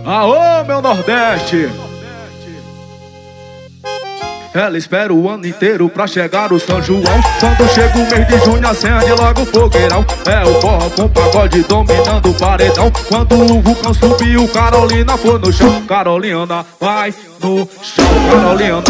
Aô, meu Nordeste! Ela espera o ano inteiro pra chegar o São João. Quando chega o mês de junho acende logo o fogueirão. É o forró com pagode dominando o paredão. Quando o vulcão subiu, Carolina foi no chão. Carolina vai no chão. Carolina,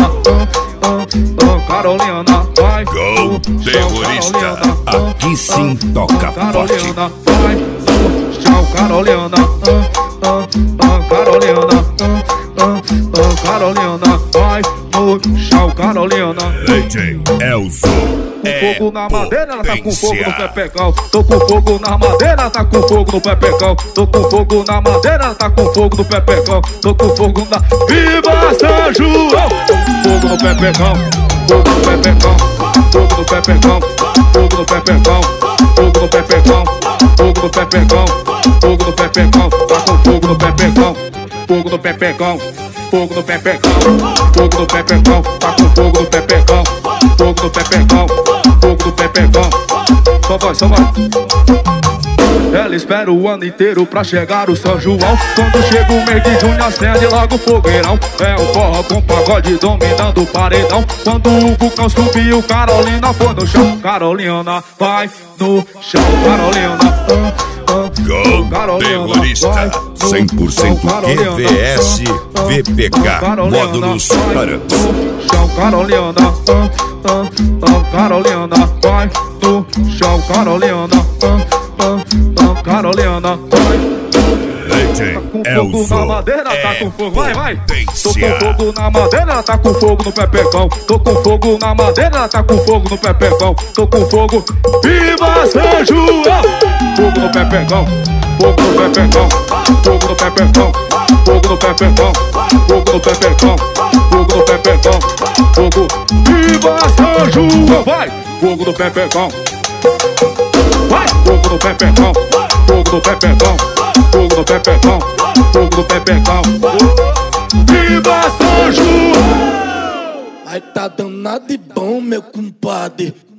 Carolina vai Go terrorista, aqui sim toca forte. Carolina vai no chão. Carolina, Carolina, Carolina vai no chão. Carolina, DJ Elzo. com fogo na madeira, ela tá com fogo no pepecão. Tô com fogo na madeira, ela tá com fogo no pepecão. Tô com fogo na madeira, ela tá com fogo no pepecão. Tô com fogo na... Viva São João! Fogo no pepecão, fogo no pepecão, fogo no pepecão, fogo no pepecão, fogo no pepecão, fogo no pepecão, fogo no pepecão. Tá com fogo no pepecão, fogo no pepecão, fogo no pepecão, fogo no pepecão. Tá com fogo no pepecão, fogo no pepecão, fogo no pepecão. Só vai, só vai. Ela espera o ano inteiro pra chegar o São João. Quando chega o mês de junho acende logo o fogueirão. É o forró com pagode dominando o paredão. Quando o vulcão subiu, Carolina foi no chão. Carolina vai no chão. Carolina, Go terrorista, 100% QVS, VPK, módulos Paranhos. Chão. Carolina, Carolina vai no chão. Carolina, Carolina vai. DJ Com fogo Elzo na madeira, tá com fogo, vai, vai. Tô potência. com fogo na madeira, ela tá com fogo no pepecão. Tô com fogo na madeira, ela tá com fogo no pepecão. Tô com fogo, viva São João! Fogo no pepecão, fogo no pepecão, fogo no pepecão, fogo no pepecão, fogo no pepecão, fogo no pepecão, fogo, viva São João! Vai, fogo no pepecão, vai, fogo no pepecão, fogo no pepecão, fogo no pepecão, fogo no pepecão. Viva São João! Aí tá dando nada de bom, meu compadre.